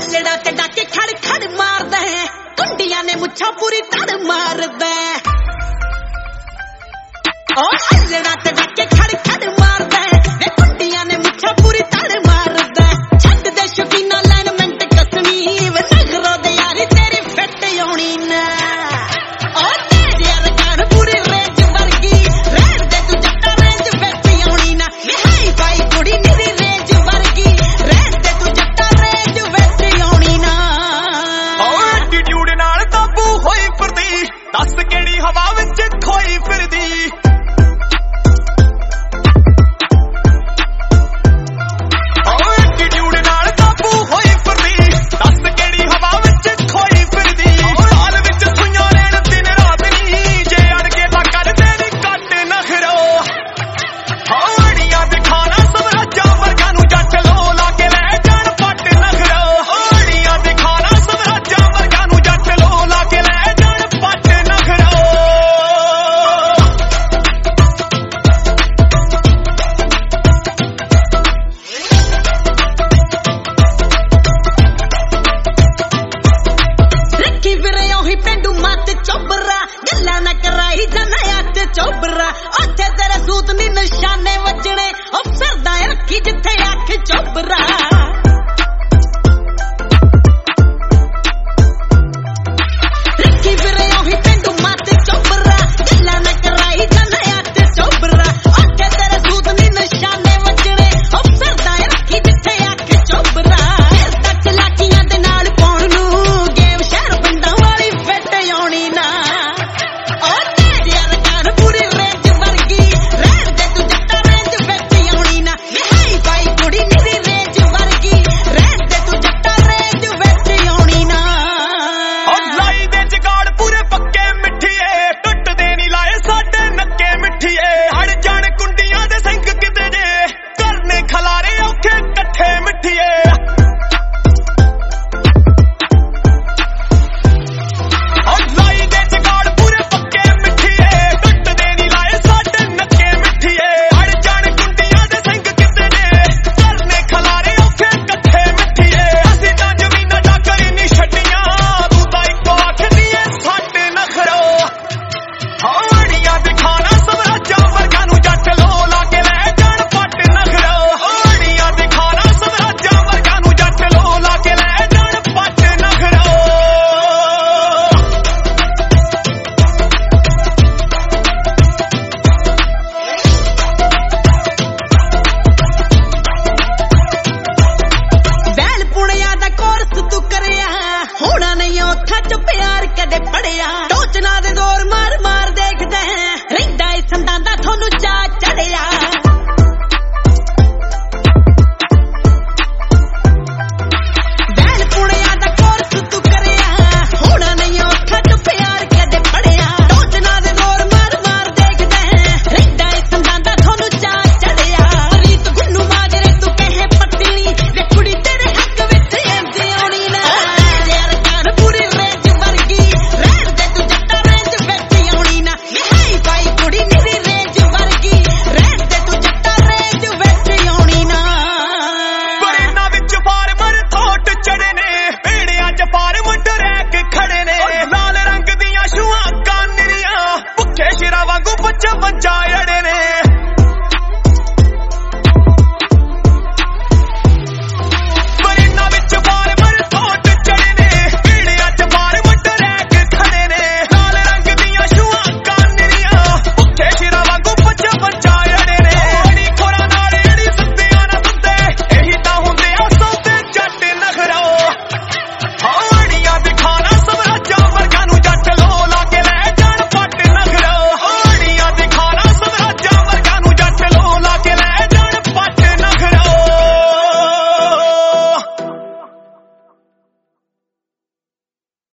अल्लड़ा ते डाके खड़ खड़ मारदा है कुंडियां ने मुच्छा पूरी तड़ मारदा ओ अल्लड़ा ते डाके खड़ खड़ मारदा है वे कुंडियां ने मुच्छा पूरी तड़ मारदा छड्ड दे शौकीना लाइनमेंट कसमी वे नखरो दे यारी तेरी फिट होनी ना ओ तेरी अरकान पूरी रेंज वर्गी रहन दे तू जट्टा रेंज फिट होनी ना वे हाई फाई कुड़ी मेरी रेंज वर्गी रहन दे तू जट्टा रेंज फिट होनी ना ओ एटीट्यूड नाल काबू होई फिरदी दस केड़ी हवा विच खोई फिरदी चोबरा ओथे तेरे सूत नी निशाने वजने ओ फिरदा रखी जिथे अख चोबरा रखी फिरे ओही पेंडू माते चोबरा गल्ला न कराई जाने अख चोबरा ओथे तेरे सूत नी निशाने वजने ओ फिरदा रखी जिथे अख चोबरा फिरदा चलाकियां दे नाल पाउण नू गेव शहर पिंडां वाली फिट होनी ना पूरी रेंज वर्गी रहन दे तू जट्टा रेंज फिट होनी ना वे हाई फाई कुड़ी मेरी रेंज वर्गी रहन दे तू जट्टा रेंज फिट होनी ना ओ लाई दे जगाड़ पूरे पक्के मिठिए टुट दे नी लाए साडे नक्के मिठिए हड़ जाण कुंडियां दे सिंह किते जे करने खलारे औखे कट्ठे मिठिए होना नहीं औखा जो प्यार कदे पड़िया टोचना दे दौर मार मार देखदे रहिंदा इस संदां दा थोनू चा चढ़िया वैल पुणिया दा कोर्स तू करिया होना नहीं औखा जो प्यार कदे पड़िया टोचना दे दौर मार मार देखदे रहिंदा इस संदां दा थोनू चा चढ़िया रीत गुन्नू माजरे तू कहे पत्नी वे कुड़ी तेरे हक विच एंदी होनी ना पूरी रेंज वर्गी रहन दे तू जट्टा रेंज फिट होनी ना वे हाई फाई कुड़ी मेरी रेंज वर्गी रहन दे तू जट्टा रेंज फिट होनी ना बरेना विच फार्मर थोट चढ़े ने पेड़ियां च फार्म ट्रैक खड़े ने लाल रंग दियां छुआं कानरियां भुखे शिरा वांगू बच्चा अड़े ने